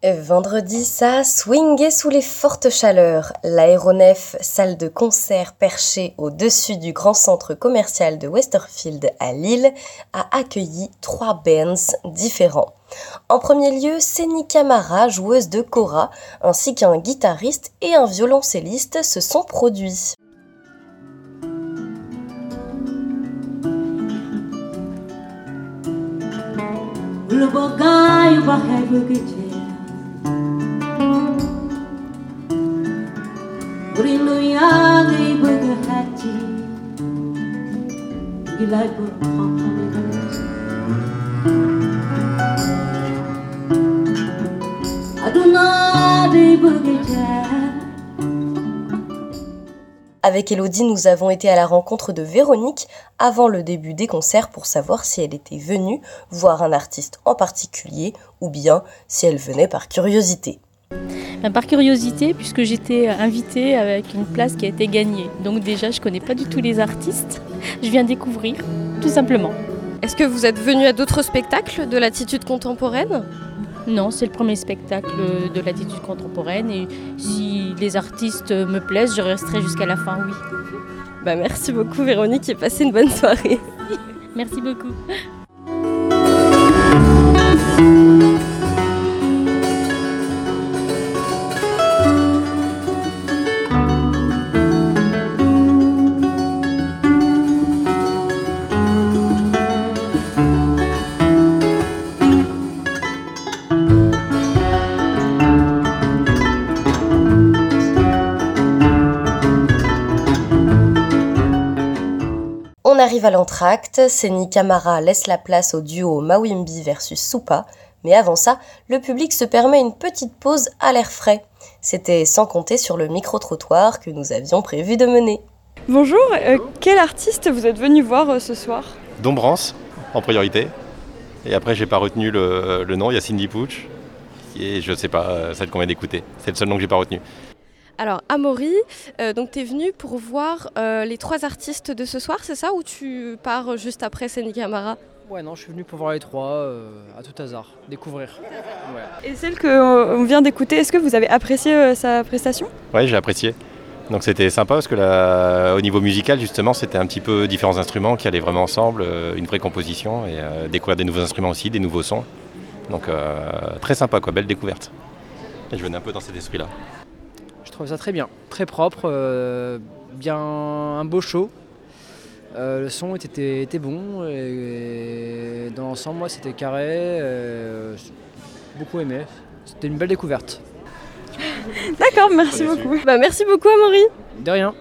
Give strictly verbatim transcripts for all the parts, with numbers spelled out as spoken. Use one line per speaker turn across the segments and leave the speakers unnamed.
Vendredi, ça a swingé sous les fortes chaleurs. L'Aéronef, salle de concert perchée au-dessus du grand centre commercial de Westerfield à Lille, a accueilli trois bands différents. En premier lieu, Seni Camara, joueuse de kora, ainsi qu'un guitariste et un violoncelliste se sont produits. Avec Elodie, nous avons été à la rencontre de Véronique avant le début des concerts pour savoir si elle était venue voir un artiste en particulier ou bien si elle venait par curiosité.
Par curiosité, puisque j'étais invitée avec une place qui a été gagnée. Donc déjà, je ne connais pas du tout les artistes. Je viens découvrir, tout simplement.
Est-ce que vous êtes venu à d'autres spectacles de l'attitude contemporaine ?
Non, c'est le premier spectacle de l'attitude contemporaine. Et si les artistes me plaisent, je resterai jusqu'à la fin, oui.
Bah, merci beaucoup Véronique et passez une bonne soirée.
Merci beaucoup.
On arrive à l'entracte, Seni Camara laisse la place au duo Mawimbi versus Soupa, mais avant ça, le public se permet une petite pause à l'air frais. C'était sans compter sur le micro-trottoir que nous avions prévu de mener.
Bonjour, euh, quel artiste vous êtes venu voir euh, ce soir ?
Dombrance, en priorité. Et après, j'ai pas retenu le, le nom, il y a Cindy Pooch. Et je sais pas celle qu'on vient d'écouter. C'est le seul nom que j'ai pas retenu.
Alors Amaury, euh, donc tu es venu pour voir euh, les trois artistes de ce soir, c'est ça, ou tu pars juste après Seni Camara ?
Ouais, non, je suis venu pour voir les trois, euh, à tout hasard, découvrir. Ouais.
Et celle qu'on vient d'écouter, est-ce que vous avez apprécié euh, sa prestation ?
Ouais, j'ai apprécié. Donc c'était sympa parce que là, au niveau musical, justement, c'était un petit peu différents instruments qui allaient vraiment ensemble, euh, une vraie composition et euh, découvrir des nouveaux instruments aussi, des nouveaux sons. Donc euh, très sympa, quoi, belle découverte. Et je venais un peu dans cet esprit-là.
Je trouve ça très bien, très propre, euh, bien un beau show. Euh, le son était, était bon et, et dans l'ensemble, moi, c'était carré. Euh, j'ai beaucoup aimé. C'était une belle découverte.
D'accord, merci beaucoup.
Bah, merci beaucoup Amaury.
De rien.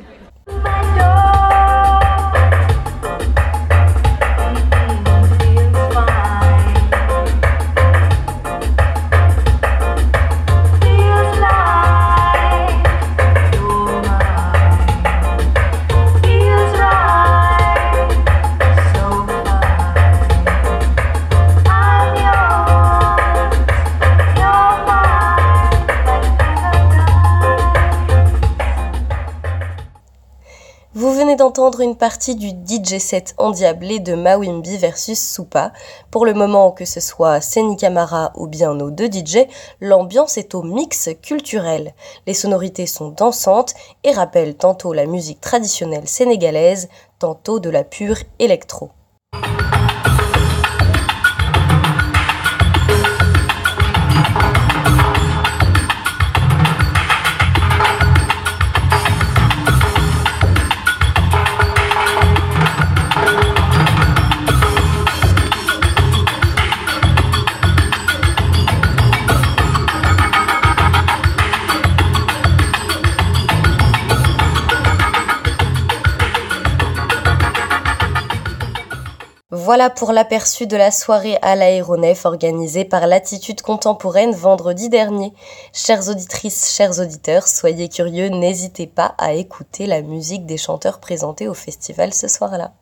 Vous venez d'entendre une partie du D J set endiablé de Mawimbi versus Soupa. Pour le moment, que ce soit Seni Camara ou bien nos deux D J, l'ambiance est au mix culturel. Les sonorités sont dansantes et rappellent tantôt la musique traditionnelle sénégalaise, tantôt de la pure électro. Voilà pour l'aperçu de la soirée à l'Aéronef organisée par l'Attitude Contemporaine vendredi dernier. Chères auditrices, chers auditeurs, soyez curieux, n'hésitez pas à écouter la musique des chanteurs présentés au festival ce soir-là.